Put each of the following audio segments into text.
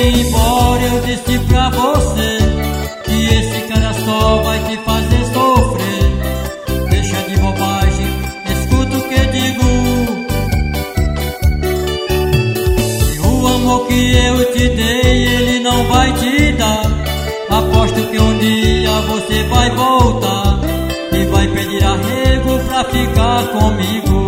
embora eu disse pra você que esse cara só vai te fazer sofrer. Deixa de bobagem, escuta o que digo. E o amor que eu te dei ele não vai te dar. Aposto que um dia você vai voltar e vai pedir arrego pra ficar comigo.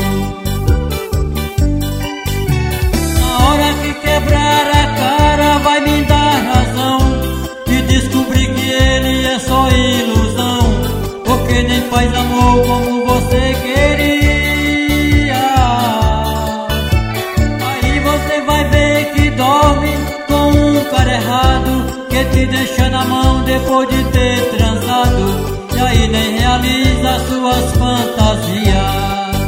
Na hora que quebrar a cara vai me dar razão e descobrir que ele é só ilusão, porque nem faz amor como você queria. Aí você vai ver que dorme com um cara errado, que te deixa na mão depois de ter transado, e aí nem realiza suas fantasias.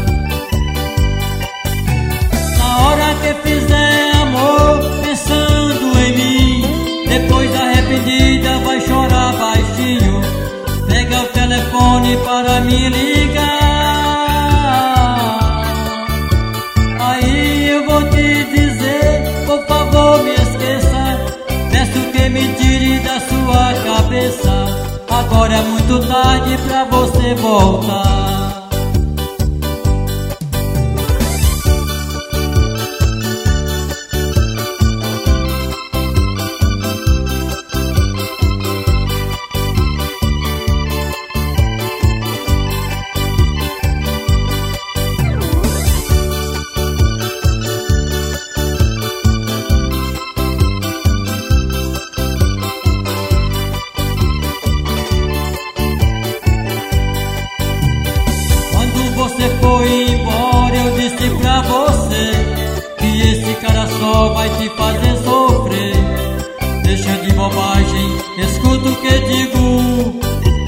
Na hora que fizer amor pensando em mim, depois arrependida vai chorar baixinho. Pega o telefone para me ligar. Aí eu vou te dizer, por favor me esqueça. Peço que me tire da sua cabeça. Agora é muito tarde pra você voltar. Você foi embora, eu disse pra você que esse cara só vai te fazer sofrer. Deixa de bobagem, escuta o que digo.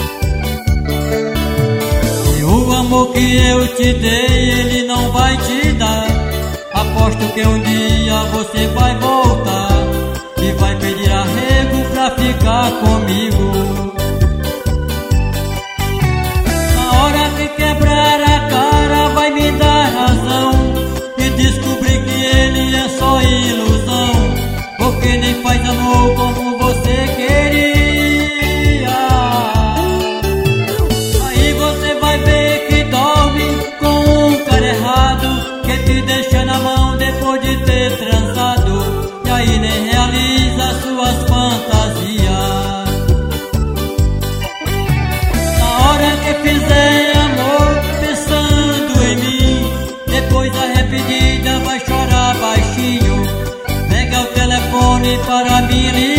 E o amor que eu te dei, ele não vai te dar. Aposto que um dia você vai voltar e vai pedir arrego pra ficar comigo. Na hora que quebrar a cara vai me dar razão e descobrir que ele é só ilusão, porque nem faz amor como você queria. Aí você vai ver que dorme com um cara errado, que te deixa na mão depois de ter transado, e aí nem realiza suas fantasias. Na hora que fizer amor pensando em mim, depois arrependida vai chorar baixinho. Pega o telefone para me ligar.